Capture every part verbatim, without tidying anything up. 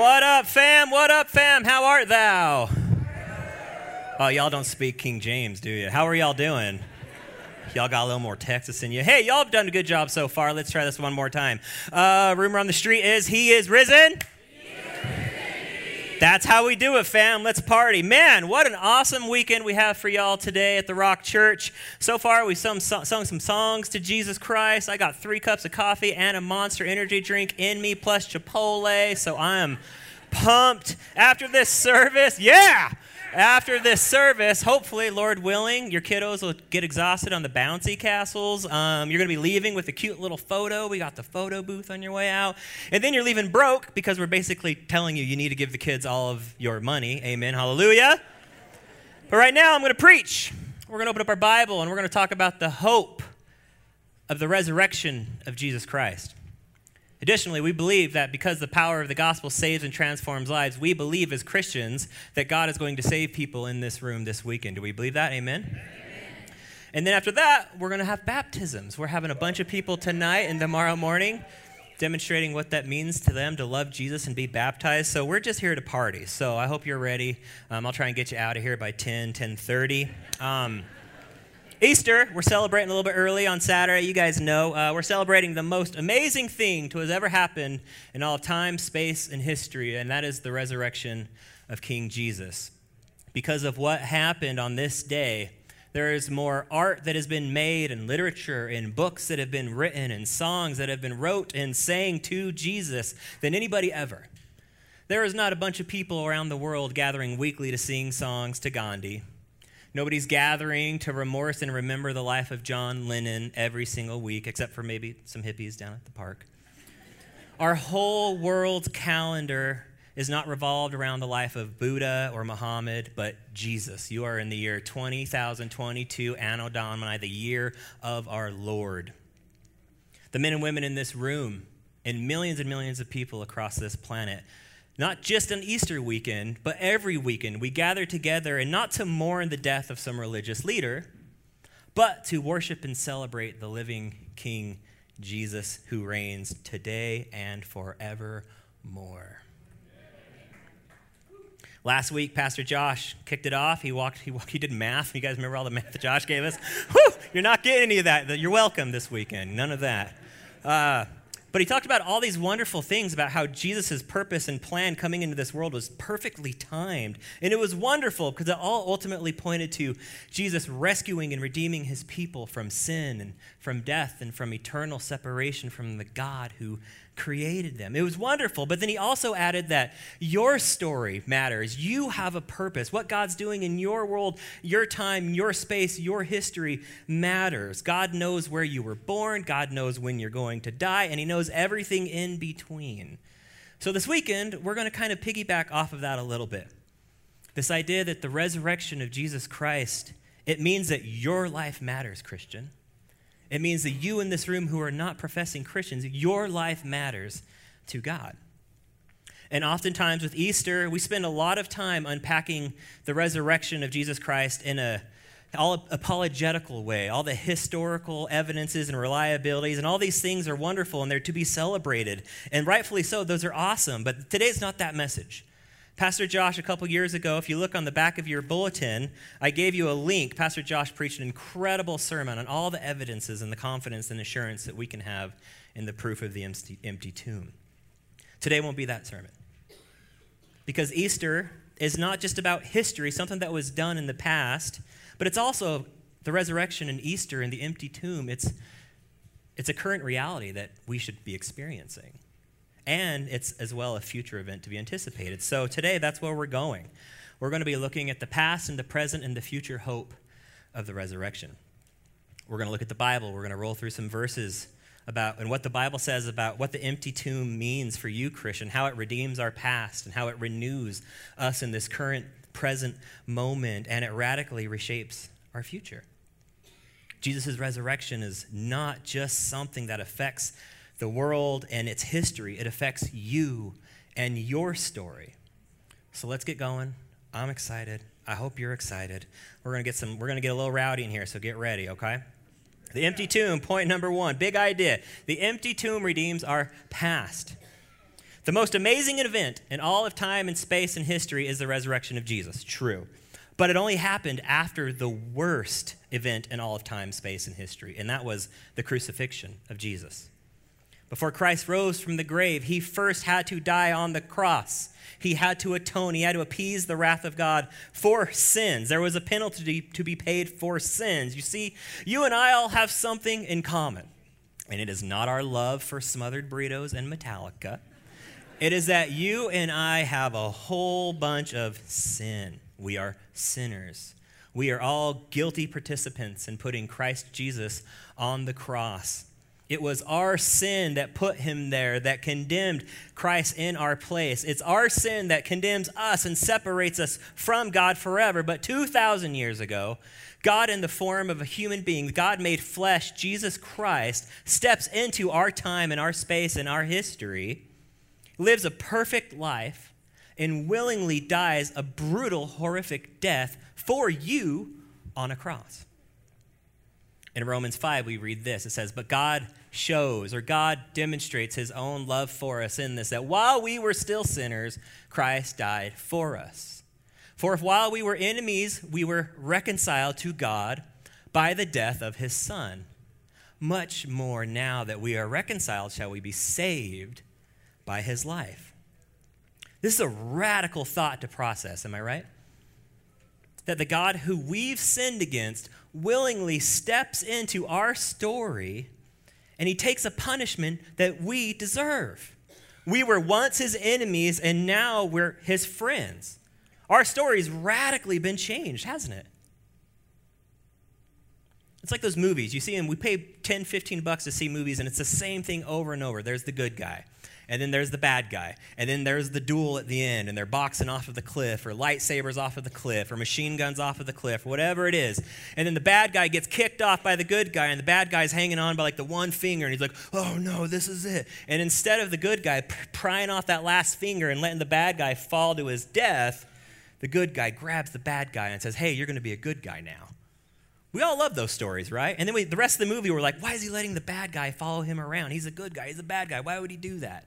What up, fam? What up, fam? How art thou? Oh, y'all don't speak King James, do you? How are y'all doing? Y'all got a little more Texas in you. Hey, y'all have done a good job so far. Let's try this one more time. Uh, rumor on the street is he is risen. That's how we do it, fam. Let's party. Man, what an awesome weekend we have for y'all today at the Rock Church. So far, we've sung, sung some songs to Jesus Christ. I got three cups of coffee and a Monster energy drink in me, plus Chipotle. So I am pumped. After this service, yeah! After this service, hopefully, Lord willing, your kiddos will get exhausted on the bouncy castles. Um, you're going to be leaving with a cute little photo. We got the photo booth on your way out. And then you're leaving broke because we're basically telling you you need to give the kids all of your money. Amen. Hallelujah. But right now, I'm going to preach. We're going to open up our Bible, and we're going to talk about the hope of the resurrection of Jesus Christ. Additionally, we believe that because the power of the gospel saves and transforms lives, we believe as Christians that God is going to save people in this room this weekend. Do we believe that? Amen? Amen. And then after that, we're going to have baptisms. We're having a bunch of people tonight and tomorrow morning demonstrating what that means to them to love Jesus and be baptized. So we're just here to party. So I hope you're ready. Um, I'll try and get you out of here by ten, ten thirty. Um, Easter, we're celebrating a little bit early on Saturday. You guys know uh, we're celebrating the most amazing thing to has ever happened in all of time, space, and history, and that is the resurrection of King Jesus. Because of what happened on this day, there is more art that has been made and literature and books that have been written and songs that have been wrote and sang to Jesus than anybody ever. There is not a bunch of people around the world gathering weekly to sing songs to Gandhi. Nobody's gathering to remorse and remember the life of John Lennon every single week, except for maybe some hippies down at the park. Our whole world's calendar is not revolved around the life of Buddha or Muhammad, but Jesus. You are in the year twenty thousand twenty-two, Anno Domini, the year of our Lord. The men and women in this room and millions and millions of people across this planet, not just on Easter weekend, but every weekend, we gather together, and not to mourn the death of some religious leader, but to worship and celebrate the living King Jesus who reigns today and forevermore. Last week, Pastor Josh kicked it off. He walked. He walked, He did math. You guys remember all the math that Josh gave us? Whew, you're not getting any of that. You're welcome this weekend. None of that. Uh, But he talked about all these wonderful things about how Jesus' purpose and plan coming into this world was perfectly timed. And it was wonderful because it all ultimately pointed to Jesus rescuing and redeeming his people from sin and from death and from eternal separation from the God who created them. It was wonderful. But then he also added that your story matters. You have a purpose. What God's doing in your world, your time, your space, your history matters. God knows where you were born. God knows when you're going to die. And he knows everything in between. So this weekend, we're going to kind of piggyback off of that a little bit. This idea that the resurrection of Jesus Christ, it means that your life matters, Christian. It means that you in this room who are not professing Christians, your life matters to God. And oftentimes with Easter, we spend a lot of time unpacking the resurrection of Jesus Christ in a all apologetical way. All the historical evidences and reliabilities and all these things are wonderful and they're to be celebrated. And rightfully so, those are awesome. But today's not that message. Pastor Josh, a couple years ago, if you look on the back of your bulletin, I gave you a link. Pastor Josh preached an incredible sermon on all the evidences and the confidence and assurance that we can have in the proof of the empty, empty tomb. Today won't be that sermon. Because Easter is not just about history, something that was done in the past, but it's also the resurrection and Easter and the empty tomb. It's, it's a current reality that we should be experiencing. And it's as well a future event to be anticipated. So today, that's where we're going. We're going to be looking at the past and the present and the future hope of the resurrection. We're going to look at the Bible. We're going to roll through some verses about and what the Bible says about what the empty tomb means for you, Christian, how it redeems our past and how it renews us in this current present moment, and it radically reshapes our future. Jesus' resurrection is not just something that affects the world and its history. It affects you and your story. So let's get going. I'm excited. I hope you're excited. We're gonna get some. We're gonna get a little rowdy in here, so get ready, okay? The empty tomb, point number one, big idea. The empty tomb redeems our past. The most amazing event in all of time and space and history is the resurrection of Jesus. True. But it only happened after the worst event in all of time, space, and history, and that was the crucifixion of Jesus. Before Christ rose from the grave, he first had to die on the cross. He had to atone. He had to appease the wrath of God for sins. There was a penalty to be paid for sins. You see, you and I all have something in common, and it is not our love for smothered burritos and Metallica. It is that you and I have a whole bunch of sin. We are sinners. We are all guilty participants in putting Christ Jesus on the cross. It was our sin that put him there, that condemned Christ in our place. It's our sin that condemns us and separates us from God forever. But two thousand years ago, God in the form of a human being, God made flesh, Jesus Christ, steps into our time and our space and our history, lives a perfect life, and willingly dies a brutal, horrific death for you on a cross. In Romans five, we read this. It says, but God shows, or God demonstrates his own love for us in this, that while we were still sinners, Christ died for us. For if while we were enemies, we were reconciled to God by the death of his Son, much more now that we are reconciled shall we be saved by his life. This is a radical thought to process, am I right? That the God who we've sinned against willingly steps into our story and he takes a punishment that we deserve. We were once his enemies and now we're his friends. Our story's radically been changed, hasn't it? It's like those movies. You see them, we pay ten, fifteen bucks to see movies and it's the same thing over and over. There's the good guy. And then there's the bad guy. And then there's the duel at the end, and they're boxing off of the cliff, or lightsabers off of the cliff, or machine guns off of the cliff, or whatever it is. And then the bad guy gets kicked off by the good guy, and the bad guy's hanging on by like the one finger, and he's like, oh no, this is it. And instead of the good guy prying off that last finger and letting the bad guy fall to his death, the good guy grabs the bad guy and says, hey, you're going to be a good guy now. We all love those stories, right? And then we, the rest of the movie, we're like, why is he letting the bad guy follow him around? He's a good guy. He's a bad guy. Why would he do that?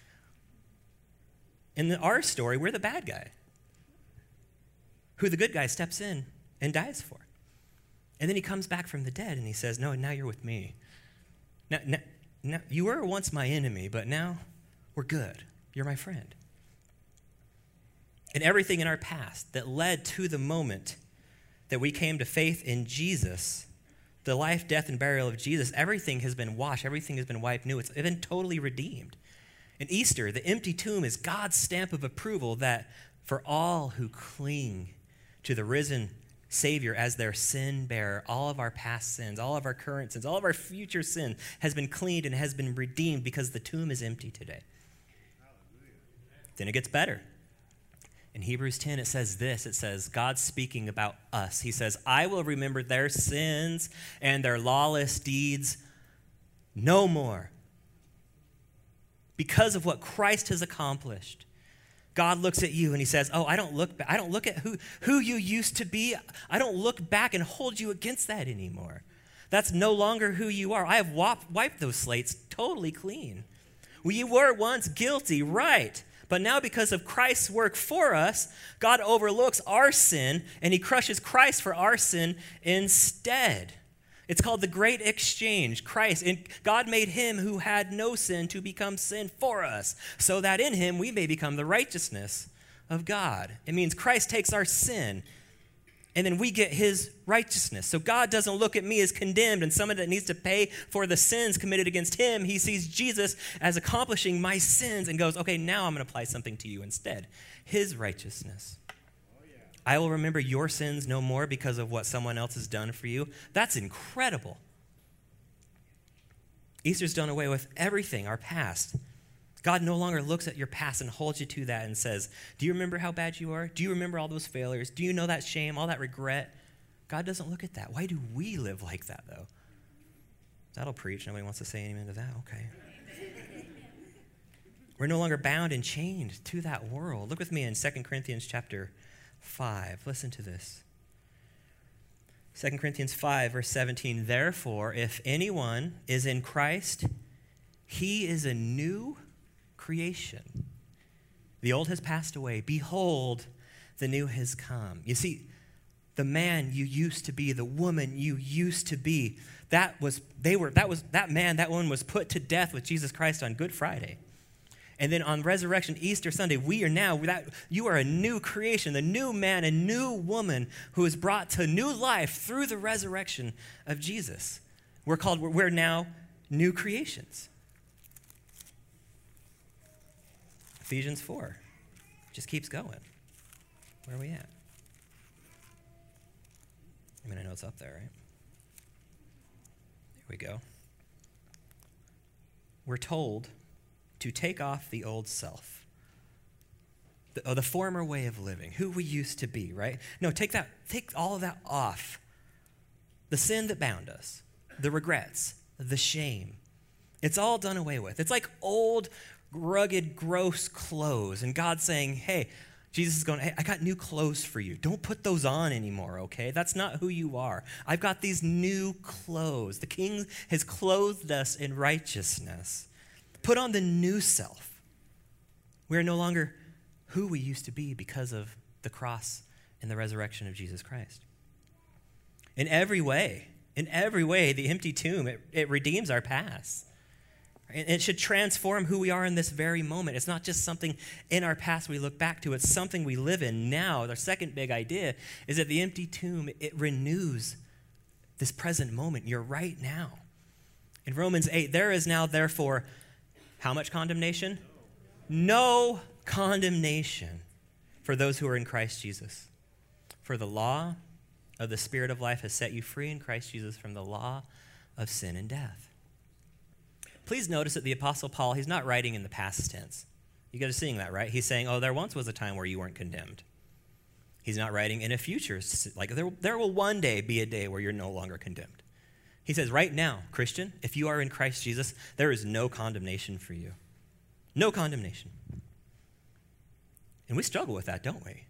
In the, our story, we're the bad guy, who the good guy steps in and dies for. And then he comes back from the dead and he says, no, now you're with me. Now, now, now, you were once my enemy, but now we're good. You're my friend. And everything in our past that led to the moment that we came to faith in Jesus, the life, death, and burial of Jesus, everything has been washed. Everything has been wiped new. It's been totally redeemed. In Easter, the empty tomb is God's stamp of approval that for all who cling to the risen Savior as their sin bearer, all of our past sins, all of our current sins, all of our future sin has been cleaned and has been redeemed because the tomb is empty today. Hallelujah. Then it gets better. In Hebrews ten, it says this. It says, God's speaking about us. He says, I will remember their sins and their lawless deeds no more. Because of what Christ has accomplished, God looks at you and he says, oh, I don't look back. I don't look at who, who you used to be. I don't look back and hold you against that anymore. That's no longer who you are. I have wop- wiped those slates totally clean. We were once guilty, right? But now because of Christ's work for us, God overlooks our sin and he crushes Christ for our sin instead. It's called the Great Exchange. Christ, and God made him who had no sin to become sin for us, so that in him we may become the righteousness of God. It means Christ takes our sin, and then we get his righteousness. So God doesn't look at me as condemned and someone that needs to pay for the sins committed against him. He sees Jesus as accomplishing my sins and goes, okay, now I'm going to apply something to you instead, his righteousness. I will remember your sins no more because of what someone else has done for you. That's incredible. Easter's done away with everything, our past. God no longer looks at your past and holds you to that and says, do you remember how bad you are? Do you remember all those failures? Do you know that shame, all that regret? God doesn't look at that. Why do we live like that, though? That'll preach. Nobody wants to say amen to that. Okay. We're no longer bound and chained to that world. Look with me in Second Corinthians chapter five. Listen to this. Second Corinthians five, verse seventeen. Therefore, if anyone is in Christ, he is a new creation. The old has passed away. Behold, the new has come. You see, the man you used to be, the woman you used to be, that was they were that was that man, that woman was put to death with Jesus Christ on Good Friday. And then on resurrection, Easter Sunday, we are now that you are a new creation, the new man, a new woman who is brought to new life through the resurrection of Jesus. We're called we're now new creations. Ephesians four just keeps going. Where are we at? I mean, I know it's up there, right? There we go. We're told to take off the old self, the, oh, the former way of living, who we used to be, right? No, take that, take all of that off. The sin that bound us, the regrets, the shame. It's all done away with. It's like old, rugged, gross clothes. And God's saying, hey, Jesus is going, hey, I got new clothes for you. Don't put those on anymore, okay? That's not who you are. I've got these new clothes. The King has clothed us in righteousness. Put on the new self. We are no longer who we used to be because of the cross and the resurrection of Jesus Christ. In every way, in every way, the empty tomb, it, it redeems our past. And it should transform who we are in this very moment. It's not just something in our past we look back to. It's something we live in now. The second big idea is that the empty tomb, it renews this present moment. You're right now. In Romans eight, there is now, therefore, how much condemnation? No condemnation for those who are in Christ Jesus. For the law of the Spirit of life has set you free in Christ Jesus from the law of sin and death. Please notice that the Apostle Paul, he's not writing in the past tense. You guys are seeing that, right? He's saying, oh, there once was a time where you weren't condemned. He's not writing in a future, like there, there will one day be a day where you're no longer condemned. He says, right now, Christian, if you are in Christ Jesus, there is no condemnation for you. No condemnation. And we struggle with that, don't we?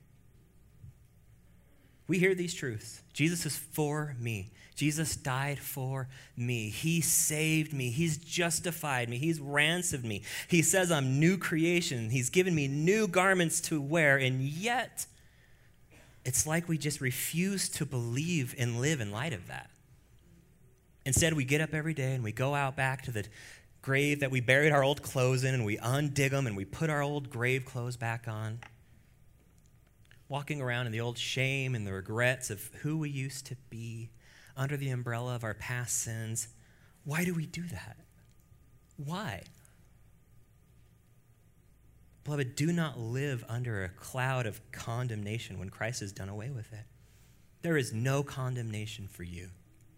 We hear these truths. Jesus is for me. Jesus died for me. He saved me. He's justified me. He's ransomed me. He says I'm new creation. He's given me new garments to wear. And yet, it's like we just refuse to believe and live in light of that. Instead, we get up every day and we go out back to the grave that we buried our old clothes in, and we undig them and we put our old grave clothes back on. Walking around in the old shame and the regrets of who we used to be under the umbrella of our past sins. Why do we do that? Why? Beloved, do not live under a cloud of condemnation when Christ has done away with it. There is no condemnation for you.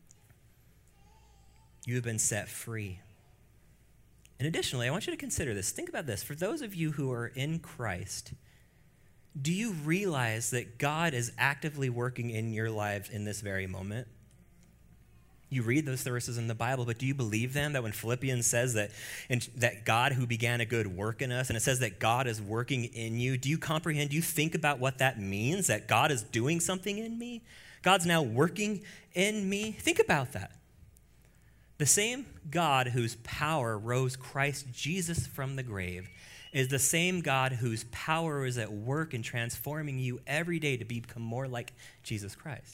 You have been set free. And additionally, I want you to consider this. Think about this. For those of you who are in Christ, do you realize that God is actively working in your lives in this very moment? You read those verses in the Bible, but do you believe them? That when Philippians says that, and that God who began a good work in us, and it says that God is working in you, do you comprehend? Do you think about what that means? That God is doing something in me? God's now working in me? Think about that. The same God whose power rose Christ Jesus from the grave is the same God whose power is at work in transforming you every day to become more like Jesus Christ.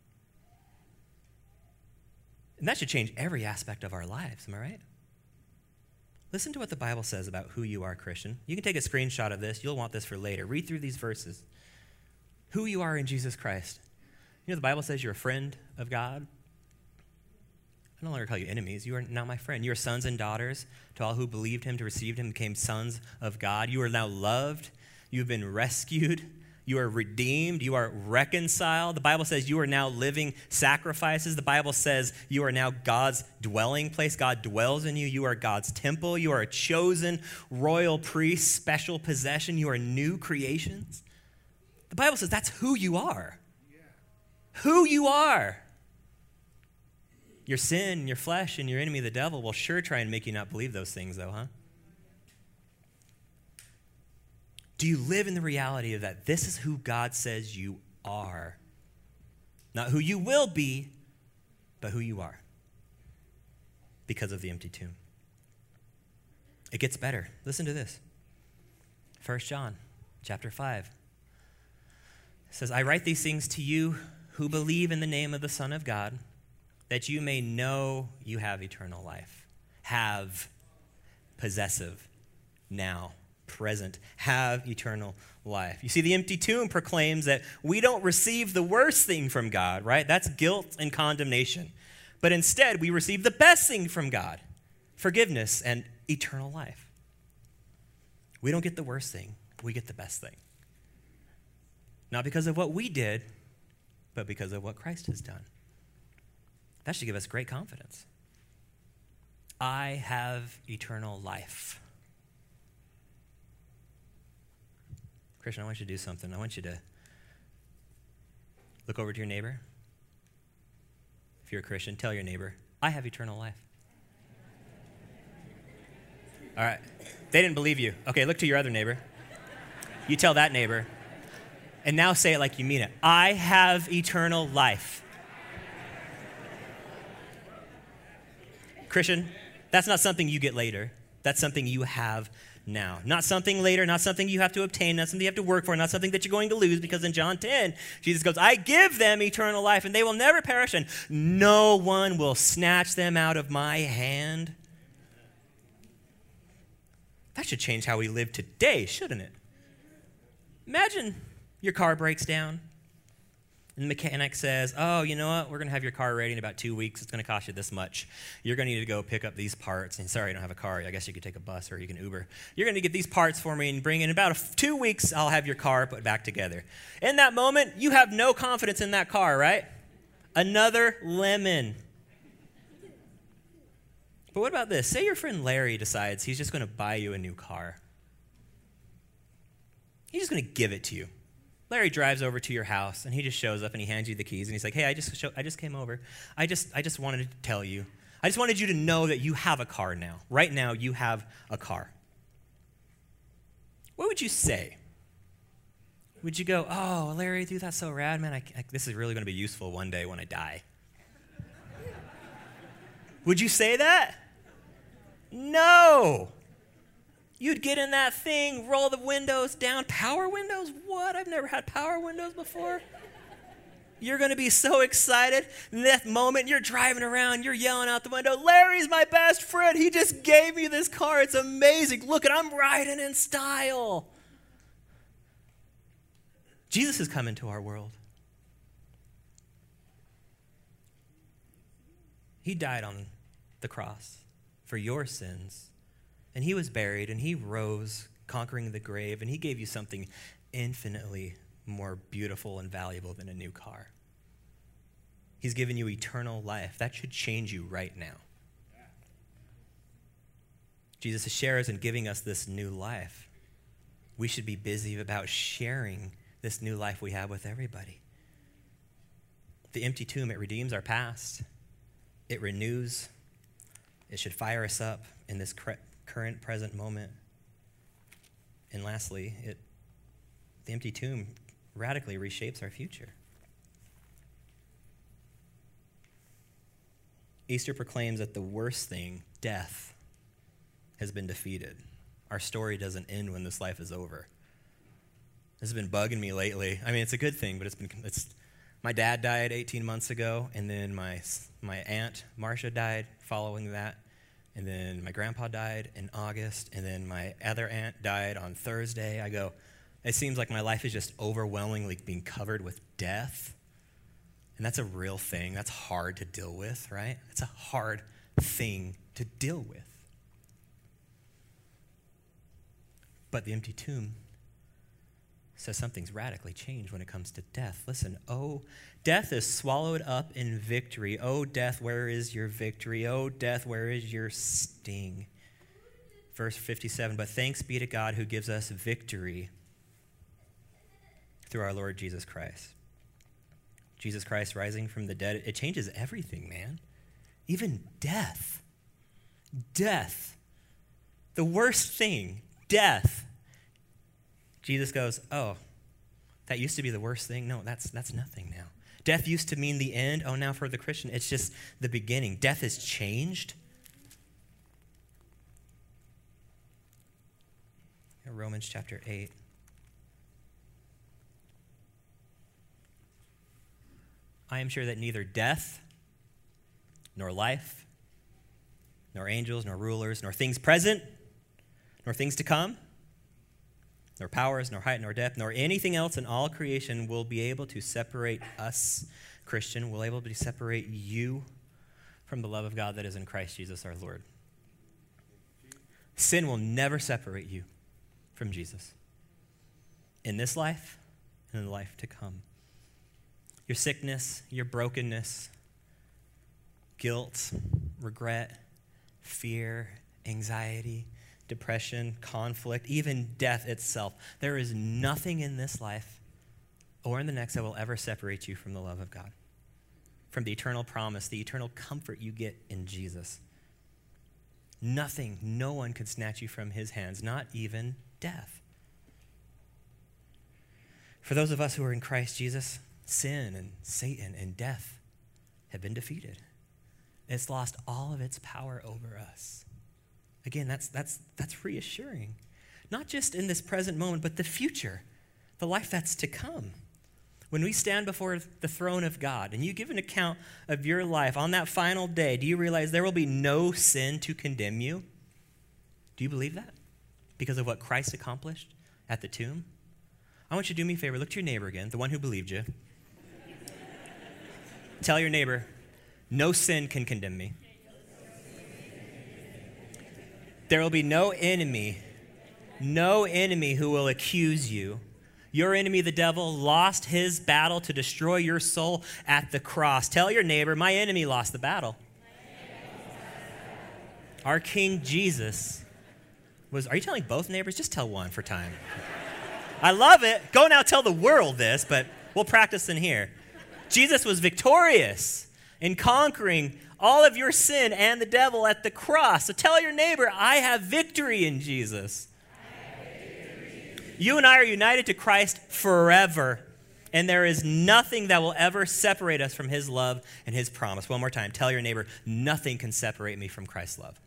And that should change every aspect of our lives, am I right? Listen to what the Bible says about who you are, Christian. You can take a screenshot of this. You'll want this for later. Read through these verses. Who you are in Jesus Christ. You know the Bible says you're a friend of God. I no longer call you enemies. You are now my friend. You are sons and daughters. To all who believed him, to receive him, became sons of God. You are now loved. You have been rescued. You are redeemed. You are reconciled. The Bible says you are now living sacrifices. The Bible says you are now God's dwelling place. God dwells in you. You are God's temple. You are a chosen royal priest, special possession. You are new creations. The Bible says that's who you are. Yeah. Who you are. Your sin, your flesh, and your enemy, the devil, will sure try and make you not believe those things, though, huh? Do you live in the reality of that? This is who God says you are. Not who you will be, but who you are. Because of the empty tomb. It gets better. Listen to this. First John chapter five. It says, I write these things to you who believe in the name of the Son of God, that you may know you have eternal life. Have, possessive, now, present, have eternal life. You see, the empty tomb proclaims that we don't receive the worst thing from God, right? That's guilt and condemnation. But instead, we receive the best thing from God, forgiveness and eternal life. We don't get the worst thing, we get the best thing. Not because of what we did, but because of what Christ has done. That should give us great confidence. I have eternal life. Christian, I want you to do something. I want you to look over to your neighbor. If you're a Christian, tell your neighbor, I have eternal life. All right. They didn't believe you. Okay, look to your other neighbor. You tell that neighbor. And now say it like you mean it. I have eternal life. Christian, that's not something you get later. That's something you have now. Not something later, not something you have to obtain, not something you have to work for, not something that you're going to lose, because in John ten, Jesus goes, I give them eternal life, and they will never perish, and no one will snatch them out of my hand. That should change how we live today, shouldn't it? Imagine your car breaks down, and the mechanic says, oh, you know what? We're going to have your car ready in about two weeks. It's going to cost you this much. You're going to need to go pick up these parts. And sorry, I don't have a car. I guess you could take a bus or you can Uber. You're going to get these parts for me and bring in about a, two weeks, I'll have your car put back together. In that moment, you have no confidence in that car, right? Another lemon. But what about this? Say your friend Larry decides he's just going to buy you a new car. He's just going to give it to you. Larry drives over to your house, and he just shows up, and he hands you the keys, and he's like, hey, I just show, I just came over. I just, I just wanted to tell you. I just wanted you to know that you have a car now. Right now, you have a car. What would you say? Would you go, oh, Larry, dude, that's so rad, man. I, I, this is really going to be useful one day when I die. Would you say that? No. You'd get in that thing, roll the windows down. Power windows? What? I've never had power windows before. You're going to be so excited. In that moment, you're driving around, you're yelling out the window, Larry's my best friend. He just gave me this car. It's amazing. Look, at I'm riding in style. Jesus has come into our world. He died on the cross for your sins. And he was buried, and he rose, conquering the grave, and he gave you something infinitely more beautiful and valuable than a new car. He's given you eternal life. That should change you right now. Jesus shares in giving us this new life. We should be busy about sharing this new life we have with everybody. The empty tomb, it redeems our past. It renews. It should fire us up in this current present moment. And lastly, it the empty tomb radically reshapes our future. Easter proclaims that the worst thing, death, has been defeated. Our story doesn't end when this life is over. This has been bugging me lately. I mean, it's a good thing, but it's been it's my dad died eighteen months ago, and then my my aunt Marcia died following that. And then my grandpa died in August, and then my other aunt died on Thursday. I go, it seems like my life is just overwhelmingly being covered with death. And that's a real thing. That's hard to deal with, right? It's a hard thing to deal with. But the empty tomb says something's radically changed when it comes to death. Listen, oh, death is swallowed up in victory. Oh, death, where is your victory? Oh, death, where is your sting? Verse fifty-seven, but thanks be to God who gives us victory through our Lord Jesus Christ. Jesus Christ rising from the dead, it changes everything, man. Even death. Death. The worst thing, death. Jesus goes, oh, that used to be the worst thing? No, that's that's nothing now. Death used to mean the end. Oh, now for the Christian, it's just the beginning. Death has changed. Romans chapter eight. I am sure that neither death, nor life, nor angels, nor rulers, nor things present, nor things to come, nor powers, nor height, nor depth, nor anything else in all creation will be able to separate us, Christian, will able to separate you from the love of God that is in Christ Jesus our Lord. Sin will never separate you from Jesus in this life and in the life to come. Your sickness, your brokenness, guilt, regret, fear, anxiety, depression, conflict, even death itself. There is nothing in this life or in the next that will ever separate you from the love of God, from the eternal promise, the eternal comfort you get in Jesus. Nothing, no one could snatch you from his hands, not even death. For those of us who are in Christ Jesus, sin and Satan and death have been defeated. It's lost all of its power over us. Again, that's that's that's reassuring. Not just in this present moment, but the future, the life that's to come. When we stand before the throne of God and you give an account of your life on that final day, do you realize there will be no sin to condemn you? Do you believe that? Because of what Christ accomplished at the tomb? I want you to do me a favor. Look to your neighbor again, the one who believed you. Tell your neighbor, no sin can condemn me. There will be no enemy, no enemy who will accuse you. Your enemy, the devil, lost his battle to destroy your soul at the cross. Tell your neighbor, my enemy lost the battle. Our King Jesus was, are you telling both neighbors? Just tell one for time. I love it. Go now tell the world this, but we'll practice in here. Jesus was victorious in conquering all of your sin and the devil at the cross. So tell your neighbor, I have victory in Jesus. You and I are united to Christ forever, and there is nothing that will ever separate us from his love and his promise. One more time, tell your neighbor, nothing can separate me from Christ's love.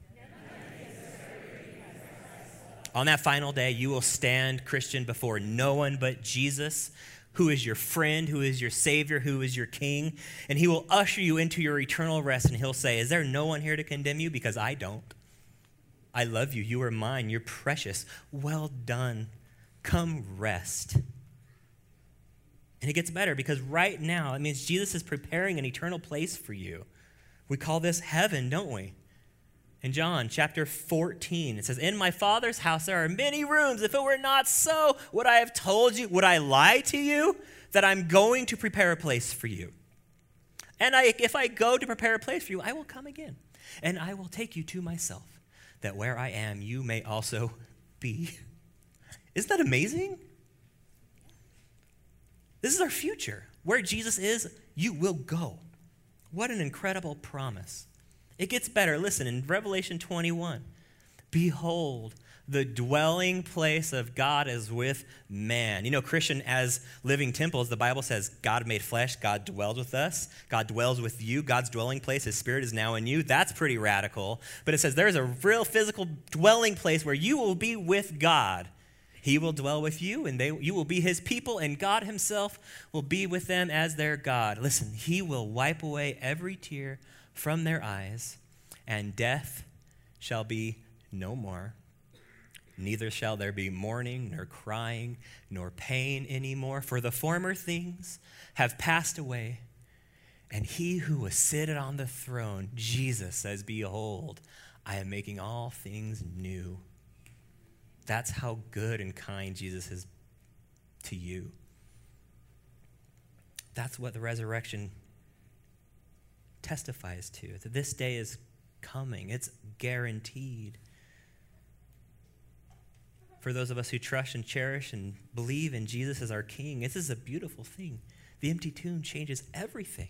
On that final day, you will stand, Christian, before no one but Jesus, who is your friend, who is your Savior, who is your King, and he will usher you into your eternal rest, and he'll say, is there no one here to condemn you? Because I don't. I love you. You are mine. You're precious. Well done. Come rest. And it gets better because right now, it means Jesus is preparing an eternal place for you. We call this heaven, don't we? In John chapter fourteen, it says, in my Father's house there are many rooms. If it were not so, would I have told you, would I lie to you that I'm going to prepare a place for you? And I, if I go to prepare a place for you, I will come again, and I will take you to myself, that where I am, you may also be. Isn't that amazing? This is our future. Where Jesus is, you will go. What an incredible promise. It gets better. Listen, in Revelation twenty-one, behold, the dwelling place of God is with man. You know, Christian, as living temples, the Bible says God made flesh, God dwells with us, God dwells with you, God's dwelling place, his spirit is now in you. That's pretty radical. But it says there's a real physical dwelling place where you will be with God. He will dwell with you, and they, you will be his people, and God himself will be with them as their God. Listen, he will wipe away every tear from their eyes, and death shall be no more. Neither shall there be mourning, nor crying, nor pain anymore, for the former things have passed away. And he who was seated on the throne, Jesus, says, behold, I am making all things new. That's how good and kind Jesus is to you. That's what the resurrection testifies to, that this day is coming. It's guaranteed. For those of us who trust and cherish and believe in Jesus as our King, this is a beautiful thing. The empty tomb changes everything.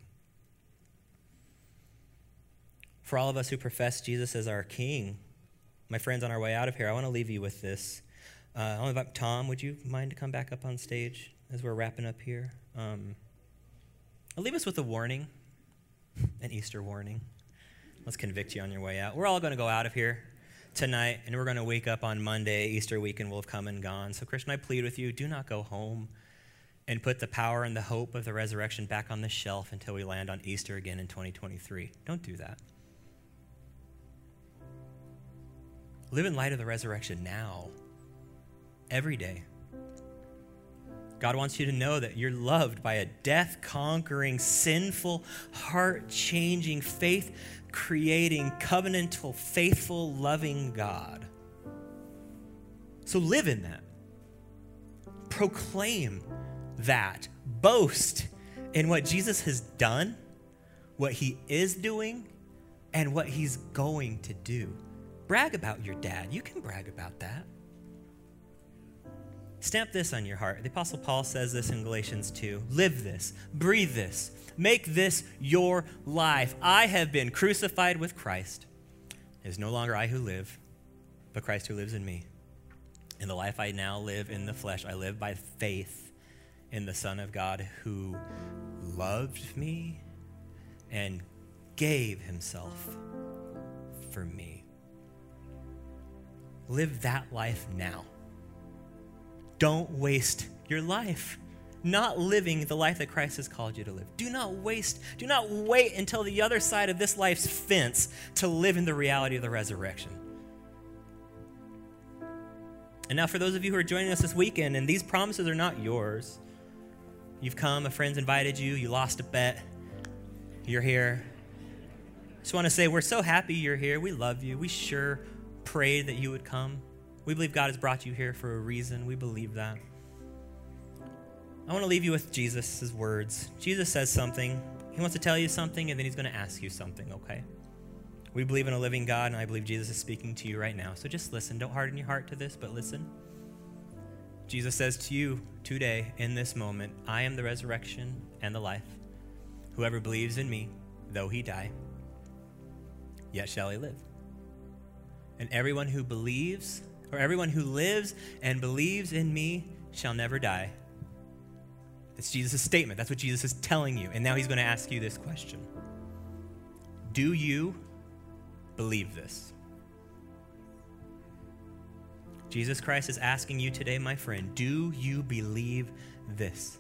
For all of us who profess Jesus as our King, my friends, on our way out of here, I want to leave you with this. Uh, I'll invite Tom, would you mind to come back up on stage as we're wrapping up here? Um, I'll leave us with a warning, an Easter warning. Let's convict you on your way out. We're all going to go out of here tonight, and we're going to wake up on Monday. Easter weekend will have come and gone. So, Christian, I plead with you, do not go home and put the power and the hope of the resurrection back on the shelf until we land on Easter again in twenty twenty-three. Don't do that. Live in light of the resurrection now, every day. God wants you to know that you're loved by a death-conquering, sinful, heart-changing, faith-creating, covenantal, faithful, loving God. So live in that. Proclaim that. Boast in what Jesus has done, what he is doing, and what he's going to do. Brag about your dad. You can brag about that. Stamp this on your heart. The Apostle Paul says this in Galatians two. Live this, breathe this, make this your life. I have been crucified with Christ. It is no longer I who live, but Christ who lives in me. In the life I now live in the flesh, I live by faith in the Son of God who loved me and gave himself for me. Live that life now. Don't waste your life not living the life that Christ has called you to live. Do not waste, do not wait until the other side of this life's fence to live in the reality of the resurrection. And now for those of you who are joining us this weekend, and these promises are not yours. You've come, a friend's invited you, you lost a bet, you're here. Just want to say we're so happy you're here. We love you. We sure prayed that you would come. We believe God has brought you here for a reason. We believe that. I want to leave you with Jesus' words. Jesus says something. He wants to tell you something, and then he's going to ask you something, okay? We believe in a living God, and I believe Jesus is speaking to you right now. So just listen. Don't harden your heart to this, but listen. Jesus says to you today, in this moment, I am the resurrection and the life. Whoever believes in me, though he die, yet shall he live. And everyone who believes, or everyone who lives and believes in me shall never die. It's Jesus' statement. That's what Jesus is telling you. And now he's going to ask you this question. Do you believe this? Jesus Christ is asking you today, my friend, do you believe this?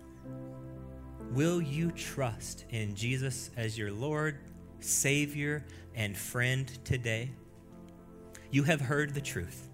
Will you trust in Jesus as your Lord, Savior, and friend today? You have heard the truth.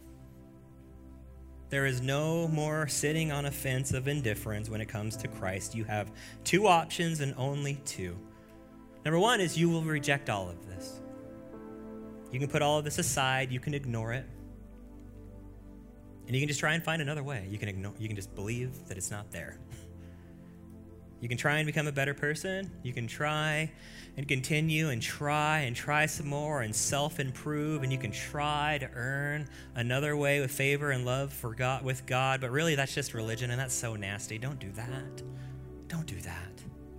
There is no more sitting on a fence of indifference when it comes to Christ. You have two options and only two. Number one is you will reject all of this. You can put all of this aside. You can ignore it. And you can just try and find another way. You can ignore, you can just believe that it's not there. You can try and become a better person. You can try and continue and try and try some more and self-improve. And you can try to earn another way with favor and love for God, with God. But really, that's just religion, and that's so nasty. Don't do that. Don't do that.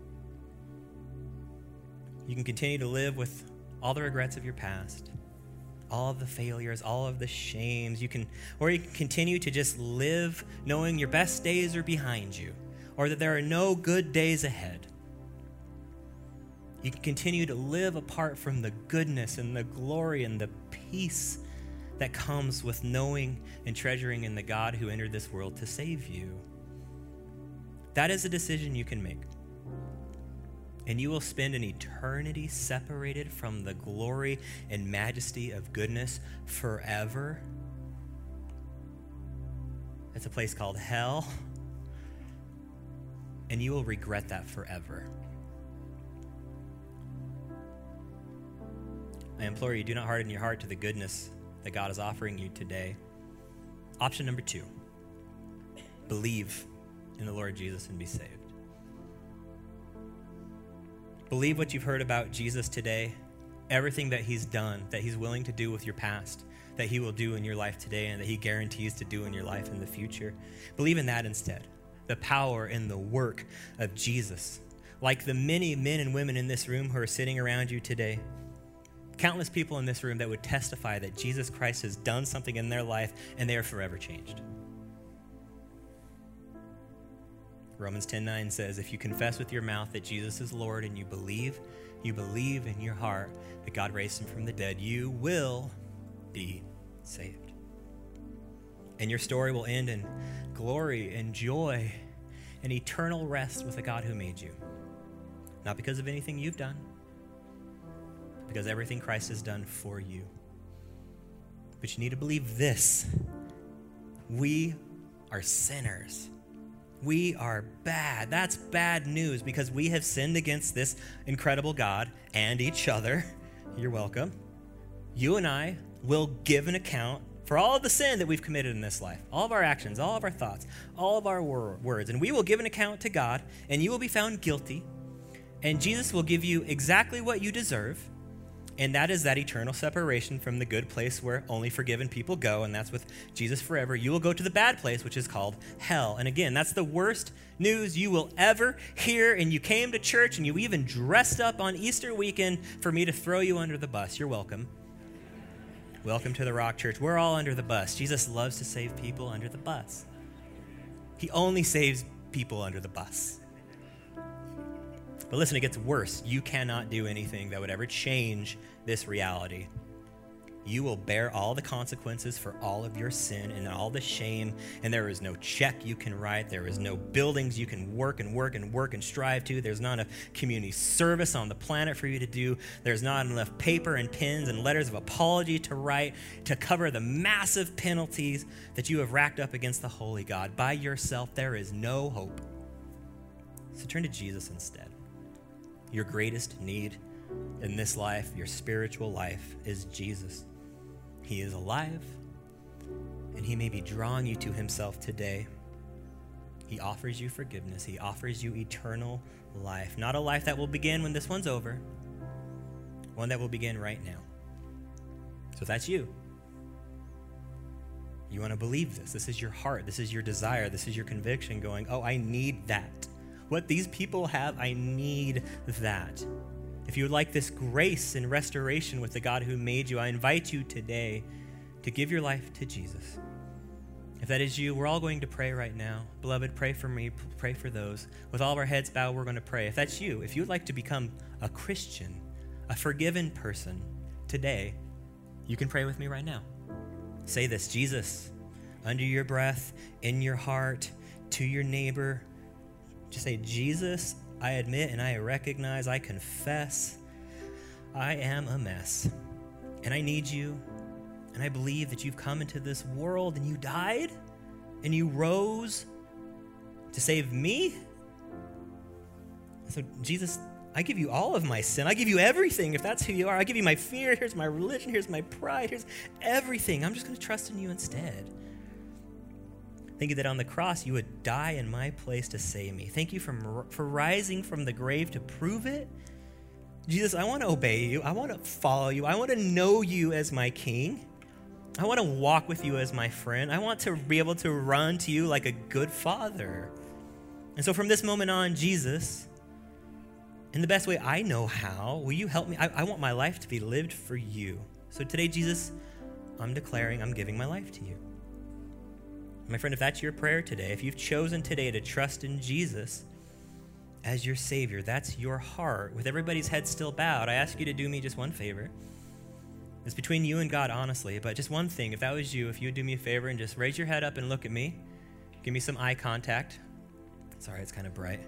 You can continue to live with all the regrets of your past, all of the failures, all of the shames. You can, or you can continue to just live knowing your best days are behind you, or that there are no good days ahead. You can continue to live apart from the goodness and the glory and the peace that comes with knowing and treasuring in the God who entered this world to save you. That is a decision you can make. And you will spend an eternity separated from the glory and majesty of goodness forever. It's a place called hell. And you will regret that forever. I implore you, do not harden your heart to the goodness that God is offering you today. Option number two, believe in the Lord Jesus and be saved. Believe what you've heard about Jesus today, everything that he's done, that he's willing to do with your past, that he will do in your life today, and that he guarantees to do in your life in the future. Believe in that instead. The power and the work of Jesus. Like the many men and women in this room who are sitting around you today, countless people in this room that would testify that Jesus Christ has done something in their life and they are forever changed. Romans ten nine says, if you confess with your mouth that Jesus is Lord and you believe, you believe in your heart that God raised him from the dead, you will be saved. And your story will end in glory and joy and eternal rest with the God who made you. Not because of anything you've done, but because everything Christ has done for you. But you need to believe this. We are sinners. We are bad. That's bad news because we have sinned against this incredible God and each other. You're welcome. You and I will give an account for all of the sin that we've committed in this life, all of our actions, all of our thoughts, all of our wor- words. And we will give an account to God, and you will be found guilty. And Jesus will give you exactly what you deserve. And that is that eternal separation from the good place where only forgiven people go, and that's with Jesus forever. You will go to the bad place, which is called hell. And again, that's the worst news you will ever hear. And you came to church, and you even dressed up on Easter weekend for me to throw you under the bus. You're welcome. Welcome to the Rock Church. We're all under the bus. Jesus loves to save people under the bus. He only saves people under the bus. But listen, it gets worse. You cannot do anything that would ever change this reality. You will bear all the consequences for all of your sin and all the shame, and there is no check you can write. There is no buildings you can work and work and work and strive to. There's not enough community service on the planet for you to do. There's not enough paper and pens and letters of apology to write to cover the massive penalties that you have racked up against the holy God. By yourself, there is no hope. So turn to Jesus instead. Your greatest need in this life, your spiritual life, is Jesus. He is alive, and he may be drawing you to himself today. He offers you forgiveness. He offers you eternal life. Not a life that will begin when this one's over, one that will begin right now. So if that's you, you want to believe this. This is your heart. This is your desire. This is your conviction going, oh, I need that. What these people have, I need that. If you would like this grace and restoration with the God who made you, I invite you today to give your life to Jesus. If that is you, we're all going to pray right now. Beloved, pray for me, pray for those. With all of our heads bowed, we're going to pray. If that's you, if you would like to become a Christian, a forgiven person today, you can pray with me right now. Say this: Jesus, under your breath, in your heart, to your neighbor. Just say, Jesus, I admit and I recognize, I confess, I am a mess. And I need you. And I believe that you've come into this world and you died and you rose to save me. So, Jesus, I give you all of my sin. I give you everything if that's who you are. I give you my fear. Here's my religion. Here's my pride. Here's everything. I'm just going to trust in you instead. Thank you that on the cross you would die in my place to save me. Thank you for, for rising from the grave to prove it. Jesus, I want to obey you. I want to follow you. I want to know you as my king. I want to walk with you as my friend. I want to be able to run to you like a good father. And so from this moment on, Jesus, in the best way I know how, will you help me? I, I want my life to be lived for you. So today, Jesus, I'm declaring I'm giving my life to you. My friend, if that's your prayer today, if you've chosen today to trust in Jesus as your Savior, that's your heart, with everybody's head still bowed, I ask you to do me just one favor. It's between you and God, honestly, but just one thing. If that was you, if you would do me a favor and just raise your head up and look at me, give me some eye contact. Sorry, it's kind of bright.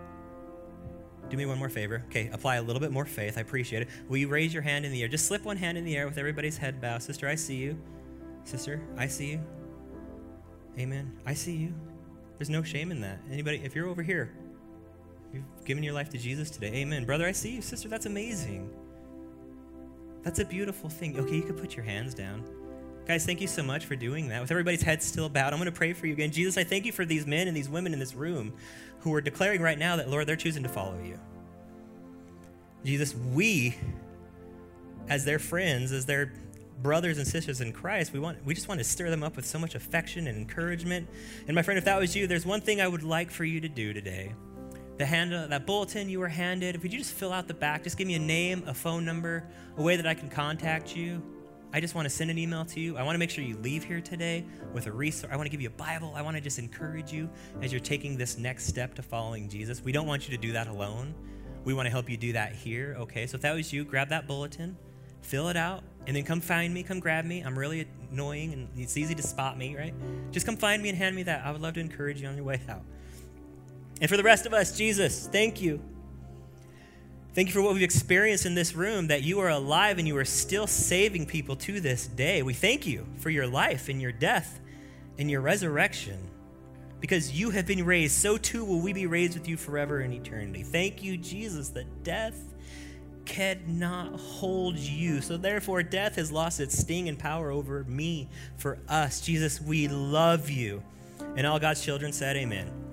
Do me one more favor. Okay, apply a little bit more faith. I appreciate it. Will you raise your hand in the air? Just slip one hand in the air with everybody's head bowed. Sister, I see you. Sister, I see you. Amen. I see you. There's no shame in that. Anybody, if you're over here, you've given your life to Jesus today. Amen. Brother, I see you. Sister, that's amazing. That's a beautiful thing. Okay, you can put your hands down. Guys, thank you so much for doing that. With everybody's heads still bowed, I'm going to pray for you again. Jesus, I thank you for these men and these women in this room who are declaring right now that, Lord, they're choosing to follow you. Jesus, we, as their friends, as their brothers and sisters in Christ, we want we just want to stir them up with so much affection and encouragement. And my friend, if that was you, there's one thing I would like for you to do today. The hand, that bulletin you were handed, if you just fill out the back, just give me a name, a phone number, a way that I can contact you. I just want to send an email to you. I want to make sure you leave here today with a resource. I want to give you a Bible. I want to just encourage you as you're taking this next step to following Jesus. We don't want you to do that alone. We want to help you do that here, okay? So if that was you, grab that bulletin. fill it out, and then come find me, come grab me. I'm really annoying, and it's easy to spot me, right? Just come find me and hand me that. I would love to encourage you on your way out. And for the rest of us, Jesus, thank you. Thank you for what we've experienced in this room, that you are alive and you are still saving people to this day. We thank you for your life and your death and your resurrection. Because you have been raised, so too will we be raised with you forever in eternity. Thank you, Jesus, that death cannot hold you. So therefore, death has lost its sting and power over me for us. Jesus, we love you. And all God's children said amen.